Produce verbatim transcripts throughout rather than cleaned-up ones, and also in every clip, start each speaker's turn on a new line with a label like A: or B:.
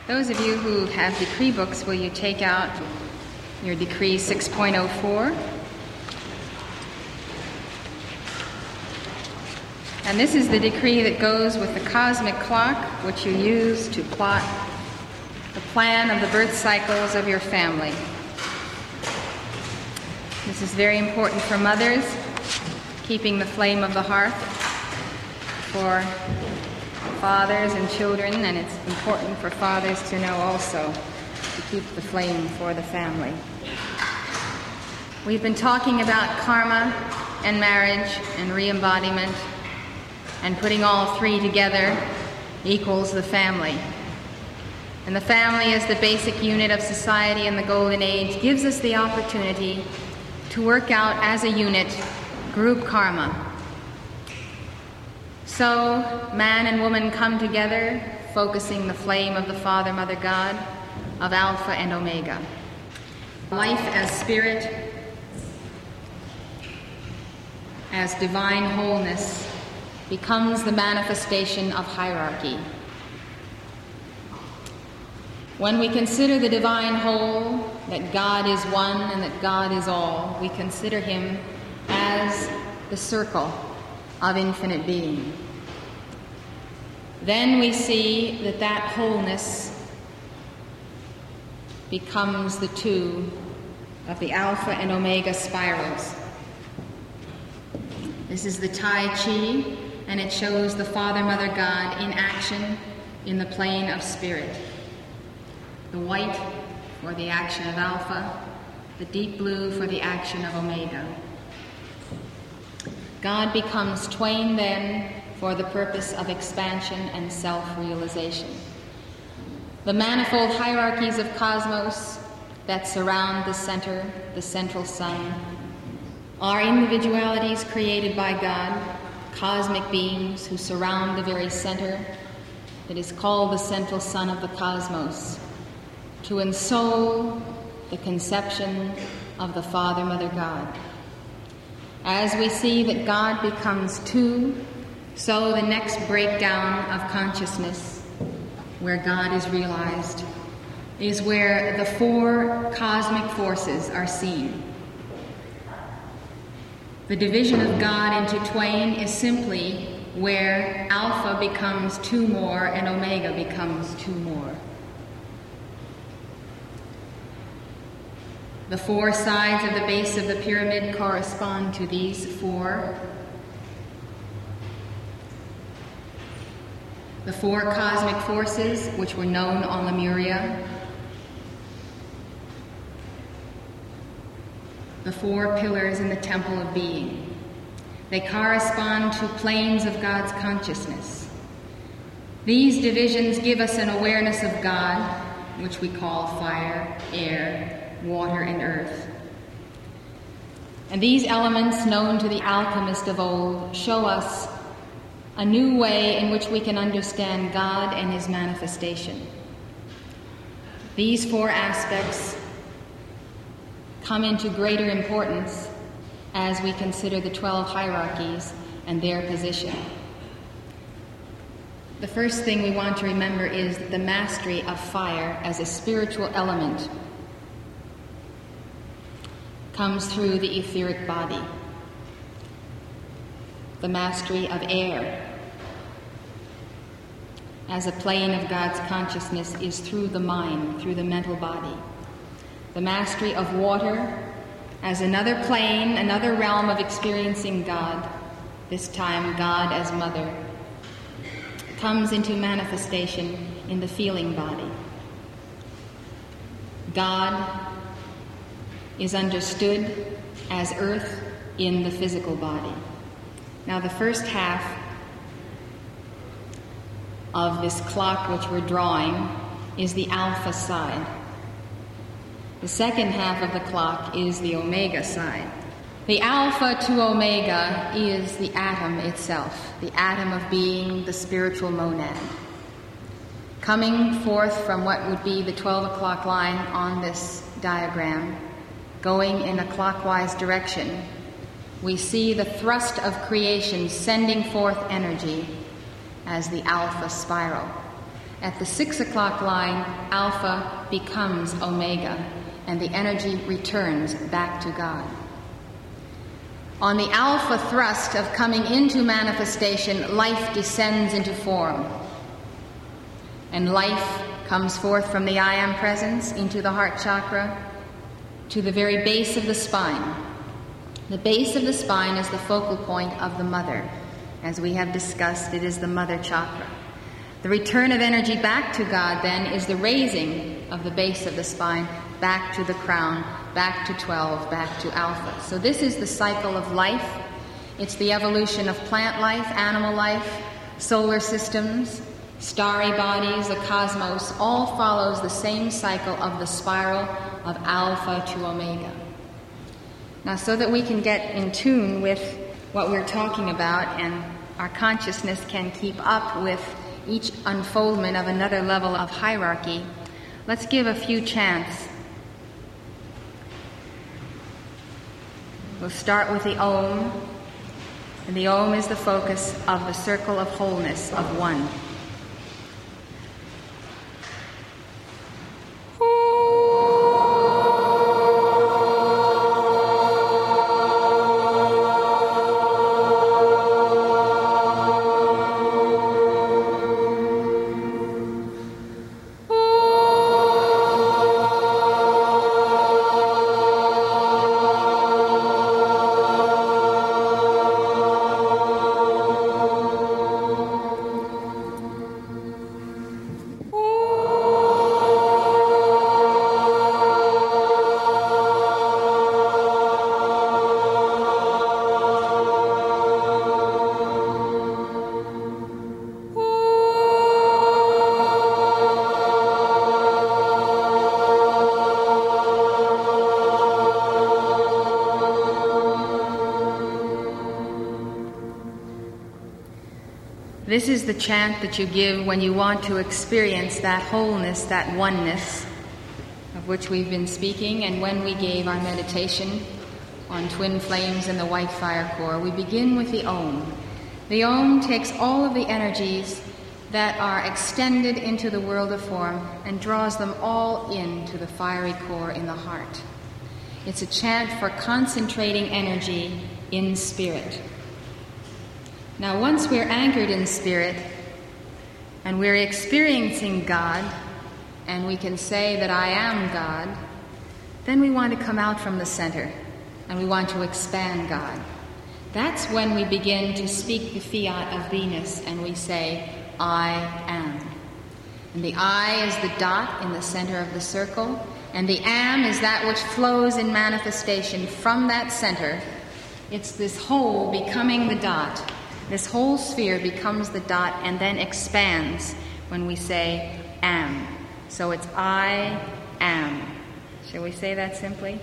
A: Those of you who have decree books, will you take out your decree six point oh four? And this is the decree that goes with the cosmic clock, which you use to plot the plan of the birth cycles of your family. This is very important for mothers, keeping the flame of the hearth, for fathers and children, and it's important for fathers to know also to keep the flame for the family. We've been talking about karma and marriage and re-embodiment, and putting all three together equals the family. And the family, as the basic unit of society in the Golden Age, gives us the opportunity to work out as a unit group karma. So man and woman come together, focusing the flame of the Father, Mother, God, of Alpha and Omega. Life as spirit, as divine wholeness, becomes the manifestation of hierarchy. When we consider the divine whole, that God is one and that God is all, we consider him as the circle of infinite being. Then we see that that wholeness becomes the two of the Alpha and Omega spirals. This is the Tai Chi, and it shows the Father, Mother, God in action in the plane of spirit. The white for the action of Alpha, the deep blue for the action of Omega. God becomes twain then for the purpose of expansion and self-realization. The manifold hierarchies of cosmos that surround the center, the central sun, are individualities created by God, cosmic beings who surround the very center that is called the central sun of the cosmos, to ensoul the conception of the Father, Mother, God. As we see that God becomes two, so the next breakdown of consciousness, where God is realized, is where the four cosmic forces are seen. The division of God into twain is simply where Alpha becomes two more and Omega becomes two more. The four sides of the base of the pyramid correspond to these four. The four cosmic forces, which were known on Lemuria. The four pillars in the temple of being. They correspond to planes of God's consciousness. These divisions give us an awareness of God, which we call fire, air, water, and earth. And these elements, known to the alchemist of old, show us a new way in which we can understand God and his manifestation. These four aspects come into greater importance as we consider the twelve hierarchies and their position. The first thing we want to remember is that the mastery of fire as a spiritual element comes through the etheric body. The mastery of air as a plane of God's consciousness is through the mind, through the mental body. The mastery of water as another plane, another realm of experiencing God, this time God as mother, comes into manifestation in the feeling body. God is understood as earth in the physical body. Now, the first half of this clock which we're drawing is the Alpha side. The second half of the clock is the Omega side. The Alpha to Omega is the atom itself, the atom of being, the spiritual monad. Coming forth from what would be the twelve o'clock line on this diagram, going in a clockwise direction, we see the thrust of creation sending forth energy as the Alpha spiral. at the six o'clock line, Alpha becomes Omega, and the energy returns back to God. On the Alpha thrust of coming into manifestation, life descends into form. And life comes forth from the I Am presence into the heart chakra to the very base of the spine. The base of the spine is the focal point of the mother. As we have discussed, it is the mother chakra. The return of energy back to God, then, is the raising of the base of the spine back to the crown, back to twelve, back to Alpha. So this is the cycle of life. It's the evolution of plant life, animal life, solar systems, starry bodies, the cosmos. All follows the same cycle of the spiral of Alpha to Omega. Now, so that we can get in tune with what we're talking about and our consciousness can keep up with each unfoldment of another level of hierarchy, let's give a few chants. We'll start with the Om, and the Om is the focus of the circle of wholeness of one. This is the chant that you give when you want to experience that wholeness, that oneness of which we've been speaking, and when we gave our meditation on twin flames and the white fire core. We begin with the Om. The Om takes all of the energies that are extended into the world of form and draws them all into the fiery core in the heart. It's a chant for concentrating energy in spirit. Now, once we're anchored in spirit and we're experiencing God, and we can say that I am God, then we want to come out from the center and we want to expand God. That's when we begin to speak the fiat of Venus and we say, I am. And the I is the dot in the center of the circle, and the am is that which flows in manifestation from that center. It's this whole becoming the dot. This whole sphere becomes the dot and then expands when we say am. So it's I am. Shall we say that simply?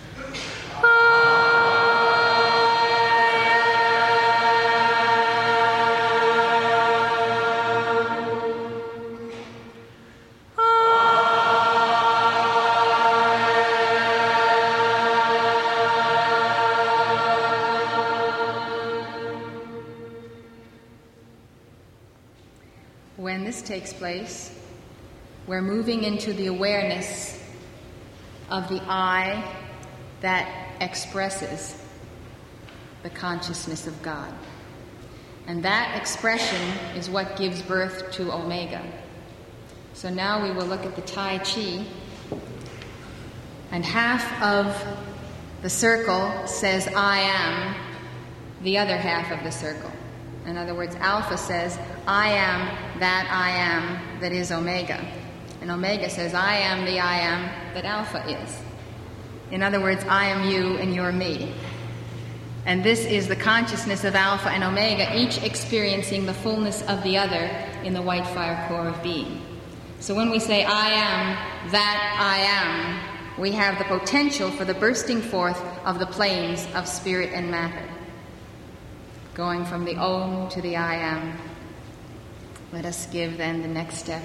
A: When this takes place, we're moving into the awareness of the I that expresses the consciousness of God. And that expression is what gives birth to Omega. So now we will look at the Tai Chi, and half of the circle says I am the other half of the circle. In other words, Alpha says, I am that I am that is Omega. And Omega says, I am the I am that Alpha is. In other words, I am you and you're me. And this is the consciousness of Alpha and Omega, each experiencing the fullness of the other in the white fire core of being. So when we say, I am that I am, we have the potential for the bursting forth of the planes of spirit and matter. Going from the Om to the I am. Let us give then the next step.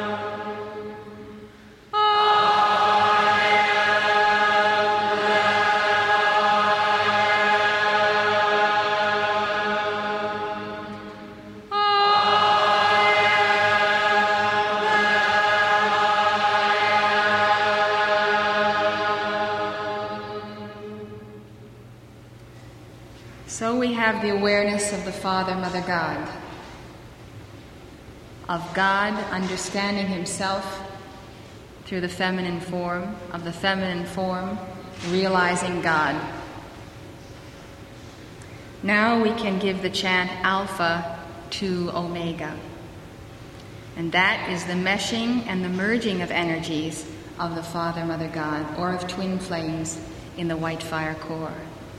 B: I am.
A: So we have the awareness of the Father, Mother God, of God understanding himself through the feminine form, of the feminine form realizing God. Now we can give the chant Alpha to Omega. And that is the meshing and the merging of energies of the Father, Mother God, or of twin flames in the white fire core.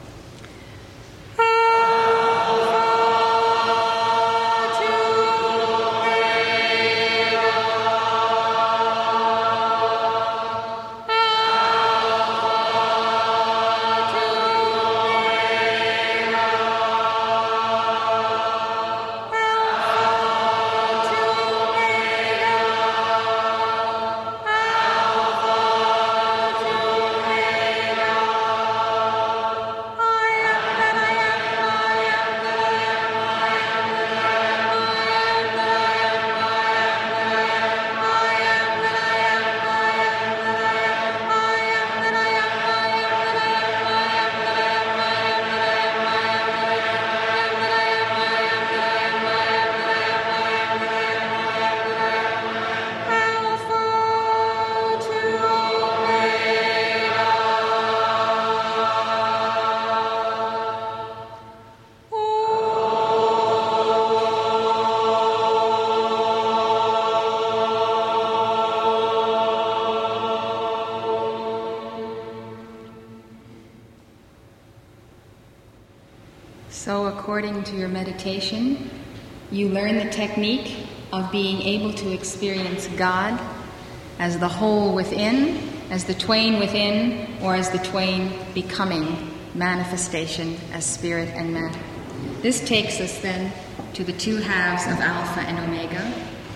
A: So according to your meditation, you learn the technique of being able to experience God as the whole within, as the twain within, or as the twain becoming manifestation as spirit and matter. This takes us then to the two halves of Alpha and Omega.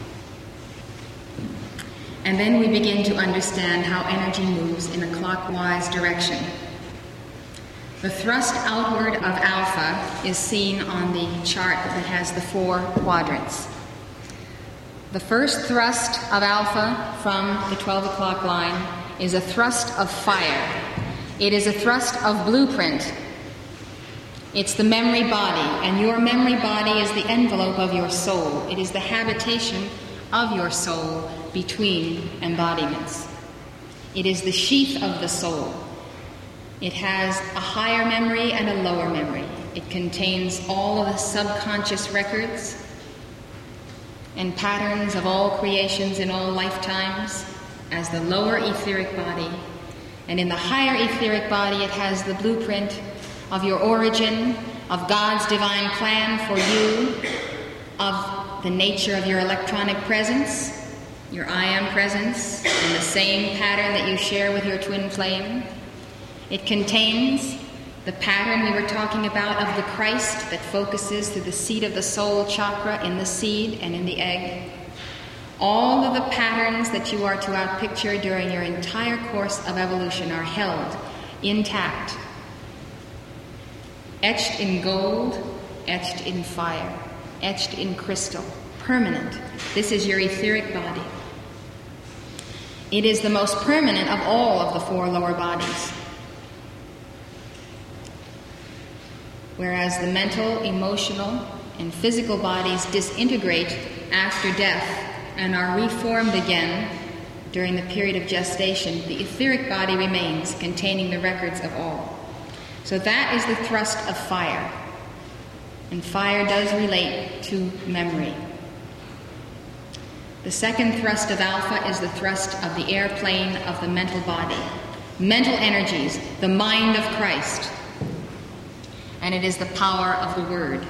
A: And then we begin to understand how energy moves in a clockwise direction. The thrust outward of Alpha is seen on the chart that has the four quadrants. The first thrust of Alpha from the twelve o'clock line is a thrust of fire. It is a thrust of blueprint. It's the memory body, and your memory body is the envelope of your soul. It is the habitation of your soul between embodiments. It is the sheath of the soul. It has a higher memory and a lower memory. It contains all of the subconscious records and patterns of all creations in all lifetimes as the lower etheric body. And in the higher etheric body, it has the blueprint of your origin, of God's divine plan for you, of the nature of your electronic presence, your I am presence, and the same pattern that you share with your twin flame. It contains the pattern we were talking about of the Christ that focuses through the seat of the soul chakra in the seed and in the egg. All of the patterns that you are to outpicture during your entire course of evolution are held intact, etched in gold, etched in fire, etched in crystal, permanent. This is your etheric body. It is the most permanent of all of the four lower bodies. Whereas the mental, emotional, and physical bodies disintegrate after death and are reformed again during the period of gestation, the etheric body remains, containing the records of all. So that is the thrust of fire. And fire does relate to memory. The second thrust of Alpha is the thrust of the airplane of the mental body. Mental energies, the mind of Christ. And it is the power of the Word.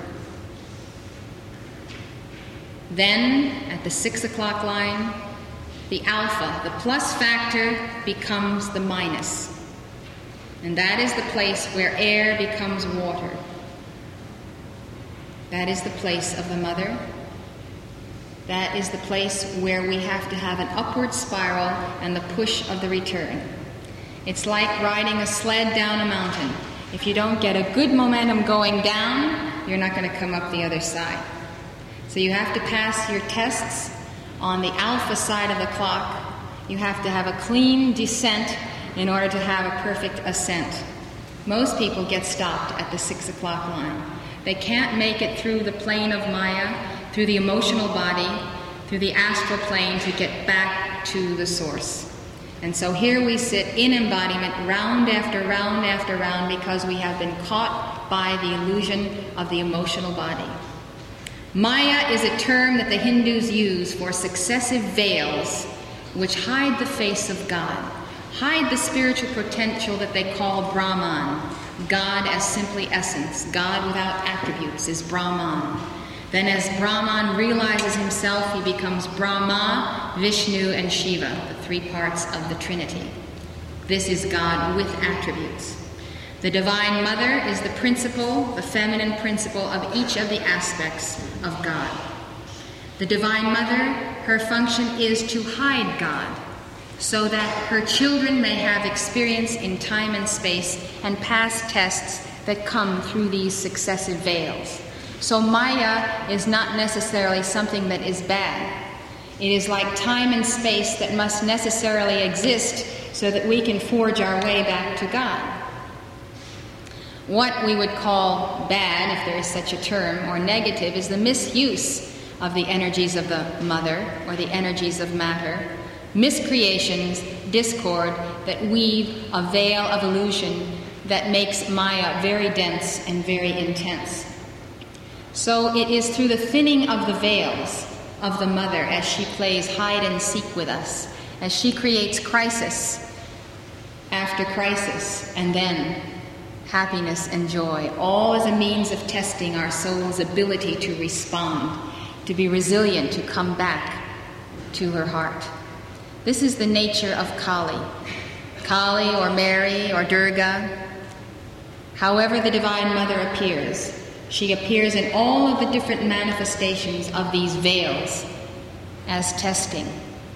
A: Then, at the six o'clock line, the Alpha, the plus factor, becomes the minus. And that is the place where air becomes water. That is the place of the mother. That is the place where we have to have an upward spiral and the push of the return. It's like riding a sled down a mountain. If you don't get a good momentum going down, you're not going to come up the other side. So you have to pass your tests on the Alpha side of the clock. You have to have a clean descent in order to have a perfect ascent. Most people get stopped at the six o'clock line. They can't make it through the plane of Maya, through the emotional body, through the astral plane to get back to the source. And so here we sit in embodiment round after round after round because we have been caught by the illusion of the emotional body. Maya is a term that the Hindus use for successive veils which hide the face of God, hide the spiritual potential that they call Brahman. God as simply essence, God without attributes is Brahman. Then as Brahman realizes himself, he becomes Brahma, Vishnu, and Shiva, the three parts of the Trinity. This is God with attributes. The Divine Mother is the principle, the feminine principle of each of the aspects of God. The Divine Mother, her function is to hide God, so that her children may have experience in time and space and pass tests that come through these successive veils. So Maya is not necessarily something that is bad. It is like time and space that must necessarily exist so that we can forge our way back to God. What we would call bad, if there is such a term, or negative, is the misuse of the energies of the mother or the energies of matter, miscreations, discord that weave a veil of illusion that makes Maya very dense and very intense. So it is through the thinning of the veils of the mother as she plays hide and seek with us, as she creates crisis after crisis, and then happiness and joy, all as a means of testing our soul's ability to respond, to be resilient, to come back to her heart. This is the nature of Kali. Kali or Mary or Durga, however the Divine Mother appears, she appears in all of the different manifestations of these veils as testing.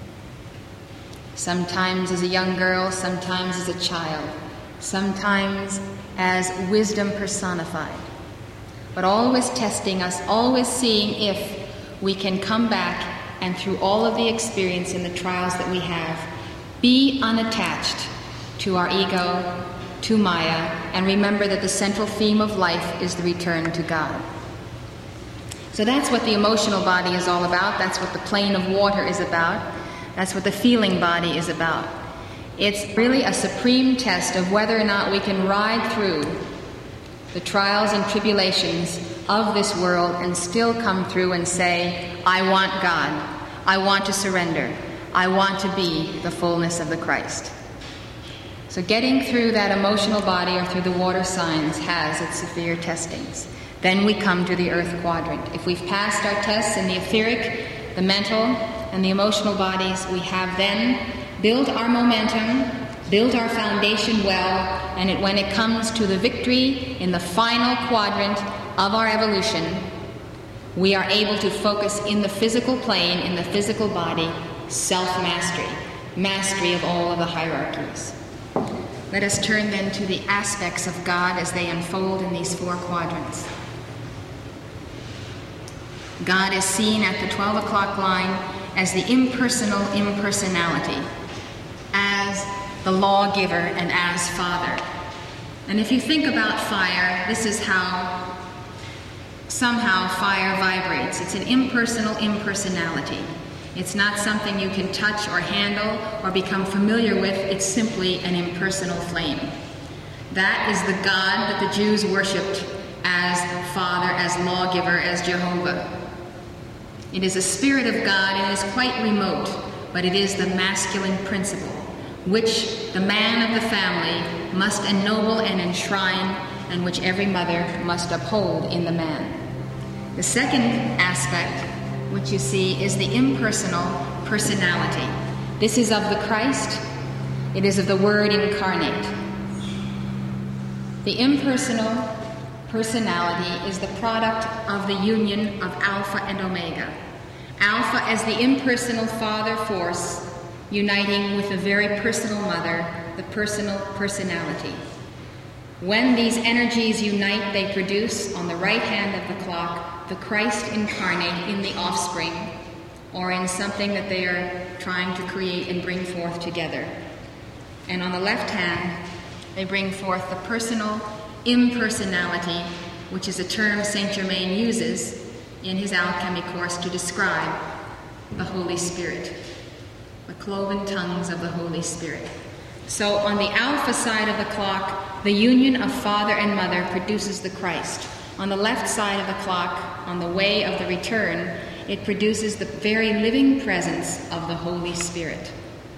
A: Sometimes as a young girl, sometimes as a child, sometimes as wisdom personified. But always testing us, always seeing if we can come back and through all of the experience and the trials that we have, be unattached to our ego, to Maya, and remember that the central theme of life is the return to God. So that's what the emotional body is all about. That's what the plane of water is about. That's what the feeling body is about. It's really a supreme test of whether or not we can ride through the trials and tribulations of this world and still come through and say, I want God. I want to surrender. I want to be the fullness of the Christ. So getting through that emotional body or through the water signs has its severe testings. Then we come to the earth quadrant. If we've passed our tests in the etheric, the mental, and the emotional bodies, we have then built our momentum, built our foundation well, and it, when it comes to the victory in the final quadrant of our evolution, we are able to focus in the physical plane, in the physical body, self-mastery, mastery of all of the hierarchies. Let us turn then to the aspects of God as they unfold in these four quadrants. God is seen at the twelve o'clock line as the impersonal impersonality, as the lawgiver and as Father. And if you think about fire, this is how somehow fire vibrates. It's an impersonal impersonality. It's not something you can touch or handle or become familiar with. It's simply an impersonal flame. That is the God that the Jews worshipped as Father, as lawgiver, as Jehovah. It is a spirit of God and it is quite remote, but it is the masculine principle, which the man of the family must ennoble and enshrine, and which every mother must uphold in the man. The second aspect, which you see, is the impersonal personality. This is of the Christ. It is of the Word incarnate. The impersonal personality is the product of the union of Alpha and Omega. Alpha as the impersonal father force uniting with the very personal mother, the personal personality. When these energies unite, they produce, on the right hand of the clock, the Christ incarnate in the offspring, or in something that they are trying to create and bring forth together. And on the left hand, They bring forth the personal impersonality, which is a term Saint Germain uses in his alchemy course to describe the Holy Spirit, the cloven tongues of the Holy Spirit. So on the alpha side of the clock, the union of Father and Mother produces the Christ. On the left side of the clock, on the way of the return, it produces the very living presence of the Holy Spirit.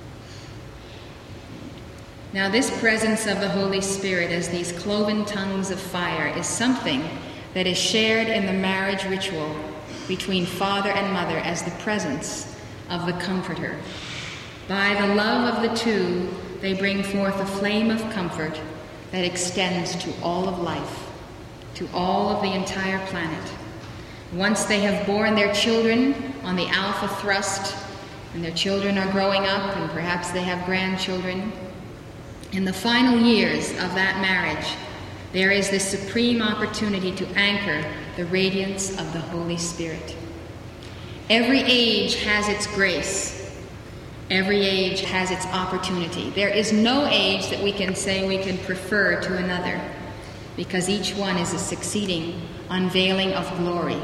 A: Now, this presence of the Holy Spirit as these cloven tongues of fire is something that is shared in the marriage ritual between father and mother as the presence of the Comforter. By the love of the two, they bring forth a flame of comfort that extends to all of life, to all of the entire planet. Once they have borne their children on the alpha thrust, and their children are growing up, and perhaps they have grandchildren, in the final years of that marriage, there is this supreme opportunity to anchor the radiance of the Holy Spirit. Every age has its grace. Every age has its opportunity. There is no age that we can say we can prefer to another, because each one is a succeeding unveiling of glory.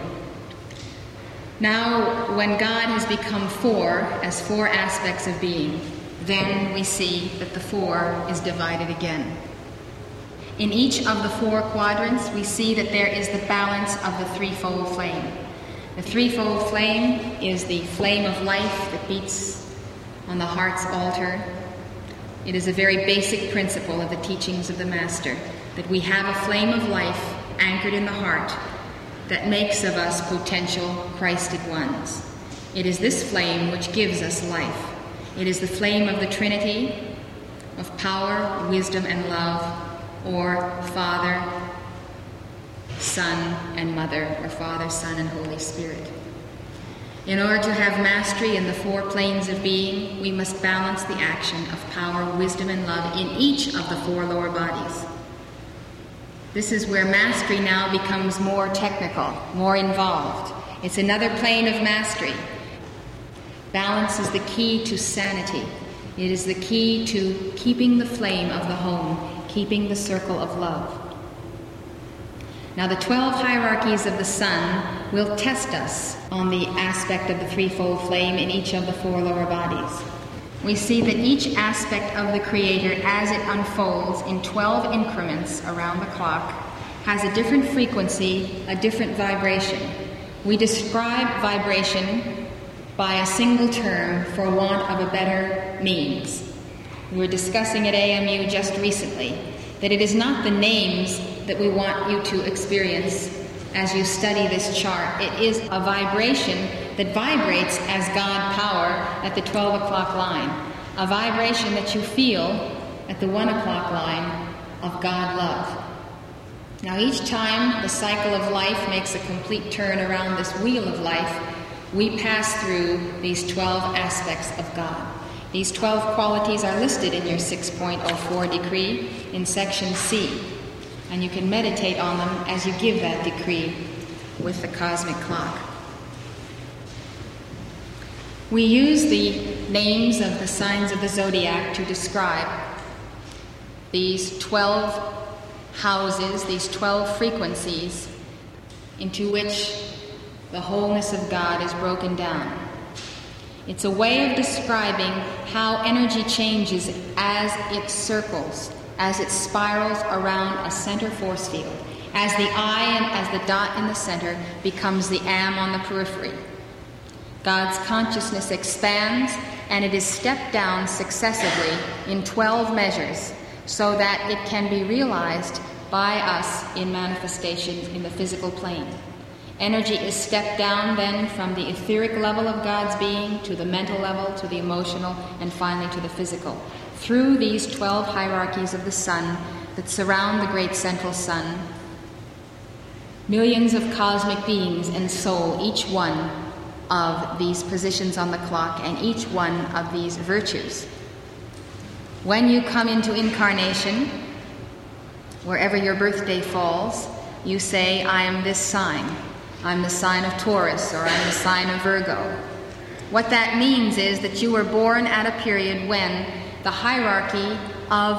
A: Now, when God has become four, as four aspects of being, then we see that the four is divided again. In each of the four quadrants, we see that there is the balance of the threefold flame. The threefold flame is the flame of life that beats on the heart's altar. It is a very basic principle of the teachings of the Master, that we have a flame of life anchored in the heart that makes of us potential Christed ones. It is this flame which gives us life. It is the flame of the Trinity, of power, wisdom, and love, or Father, Son, and Mother, or Father, Son, and Holy Spirit. In order to have mastery in the four planes of being, we must balance the action of power, wisdom, and love in each of the four lower bodies. This is where mastery now becomes more technical, more involved. It's another plane of mastery. Balance is the key to sanity. It is the key to keeping the flame of the home, keeping the circle of love. Now, the twelve hierarchies of the sun will test us on the aspect of the threefold flame in each of the four lower bodies. We see that each aspect of the Creator, as it unfolds in twelve increments around the clock, has a different frequency, a different vibration. We describe vibration by a single term for want of a better means. We were discussing at A M U just recently that it is not the names that we want you to experience as you study this chart. It is a vibration that vibrates as God power at the twelve o'clock line, a vibration that you feel at the one o'clock line of God love. Now, each time the cycle of life makes a complete turn around this wheel of life, we pass through these twelve aspects of God. These twelve qualities are listed in your six point oh four decree in section C, and you can meditate on them as you give that decree with the cosmic clock. We use the names of the signs of the zodiac to describe these twelve houses, these twelve frequencies into which the wholeness of God is broken down. It's a way of describing how energy changes as it circles, as it spirals around a center force field, as the I and as the dot in the center becomes the am on the periphery. God's consciousness expands, and it is stepped down successively in twelve measures so that it can be realized by us in manifestations in the physical plane. Energy is stepped down then from the etheric level of God's being to the mental level, to the emotional, and finally to the physical, through these twelve hierarchies of the sun that surround the great central sun. Millions of cosmic beings ensoul each one of these positions on the clock and each one of these virtues. When you come into incarnation, wherever your birthday falls, you say, I am this sign. I'm the sign of Taurus, or I'm the sign of Virgo. What that means is that you were born at a period when the hierarchy of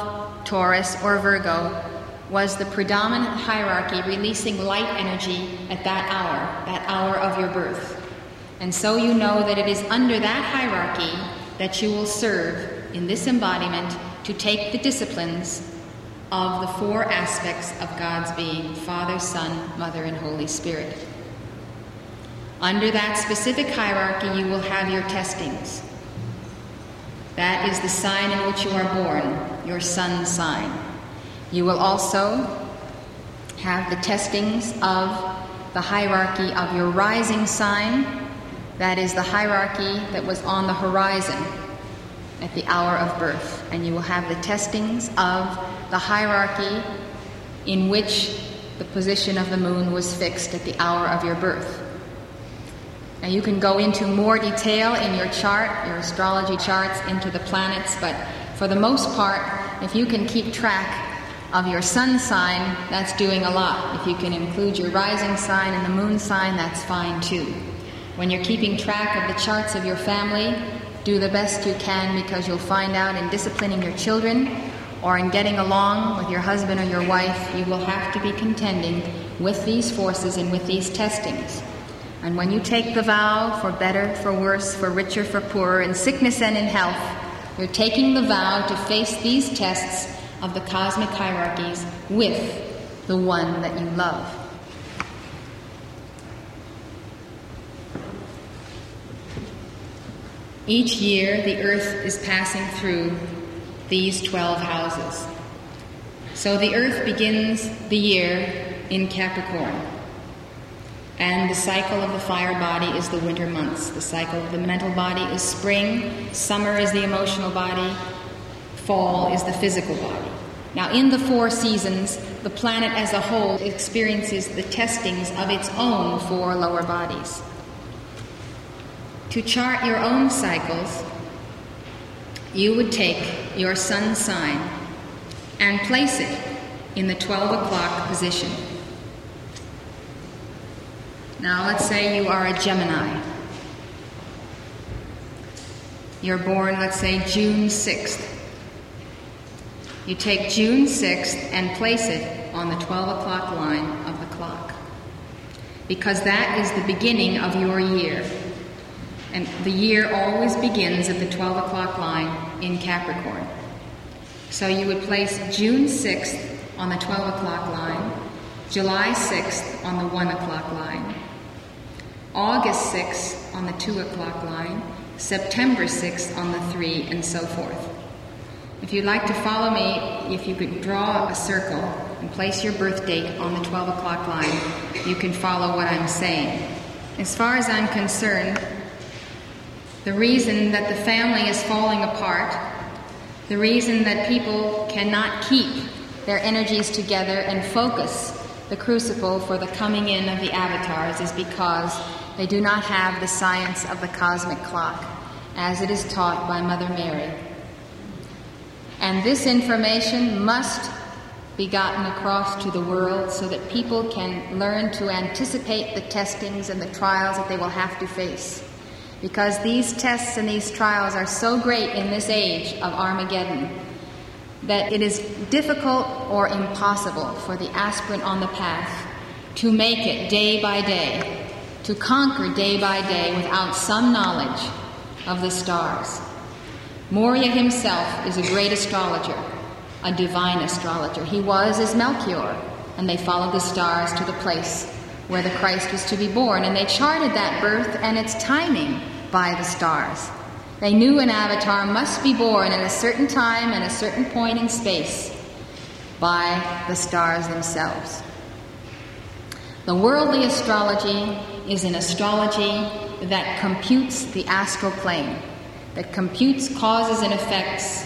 A: Taurus, or Virgo, was the predominant hierarchy releasing light energy at that hour, that hour of your birth. And so you know that it is under that hierarchy that you will serve in this embodiment to take the disciplines of the four aspects of God's being: Father, Son, Mother, and Holy Spirit. Under that specific hierarchy, you will have your testings. That is the sign in which you are born, your sun sign. You will also have the testings of the hierarchy of your rising sign. That is the hierarchy that was on the horizon at the hour of birth. And you will have the testings of the hierarchy in which the position of the moon was fixed at the hour of your birth. Now you can go into more detail in your chart, your astrology charts, into the planets, but for the most part, if you can keep track of your sun sign, that's doing a lot. If you can include your rising sign and the moon sign, that's fine too. When you're keeping track of the charts of your family, do the best you can, because you'll find out in disciplining your children or in getting along with your husband or your wife, you will have to be contending with these forces and with these testings. And when you take the vow, for better, for worse, for richer, for poorer, in sickness and in health, you're taking the vow to face these tests of the cosmic hierarchies with the one that you love. Each year, the earth is passing through these twelve houses. So the earth begins the year in Capricorn. And the cycle of the fire body is the winter months. The cycle of the mental body is spring. Summer is the emotional body. Fall is the physical body. Now, in the four seasons, the planet as a whole experiences the testings of its own four lower bodies. To chart your own cycles, you would take your sun sign and place it in the twelve o'clock position. Now, let's say you are a Gemini. You're born, let's say, June sixth. You take June sixth and place it on the twelve o'clock line of the clock, because that is the beginning of your year. And the year always begins at the twelve o'clock line in Capricorn. So you would place June sixth on the twelve o'clock line, July sixth on the one o'clock line, August sixth on the two o'clock line, September sixth on the three, and so forth. If you'd like to follow me, if you could draw a circle and place your birth date on the twelve o'clock line, you can follow what I'm saying. As far as I'm concerned, the reason that the family is falling apart, the reason that people cannot keep their energies together and focus the crucible for the coming in of the avatars, is because they do not have the science of the cosmic clock as it is taught by Mother Mary. And this information must be gotten across to the world so that people can learn to anticipate the testings and the trials that they will have to face. Because these tests and these trials are so great in this age of Armageddon that it is difficult or impossible for the aspirant on the path to make it day by day, to conquer day by day without some knowledge of the stars. Moria himself is a great astrologer, a divine astrologer. He was as Melchior, and they followed the stars to the place where the Christ was to be born, and they charted that birth and its timing by the stars. They knew an avatar must be born at a certain time and a certain point in space by the stars themselves. The worldly astrology is an astrology that computes the astral plane, that computes causes and effects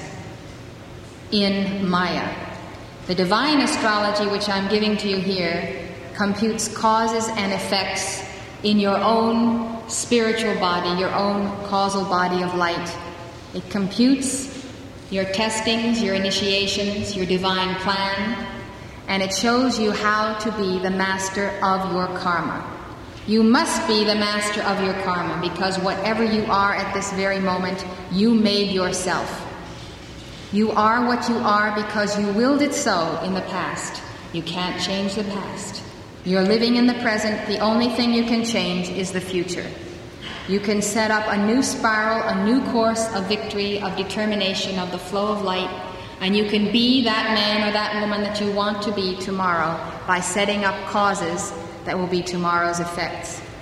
A: in Maya. The divine astrology, which I'm giving to you here, computes causes and effects in your own spiritual body, your own causal body of light. It computes your testings, your initiations, your divine plan, and it shows you how to be the master of your karma. You must be the master of your karma, because whatever you are at this very moment, you made yourself. You are what you are because you willed it so in the past. You can't change the past. You're living in the present. The only thing you can change is the future. You can set up a new spiral, a new course of victory, of determination, of the flow of light, and you can be that man or that woman that you want to be tomorrow by setting up causes that will be tomorrow's effects.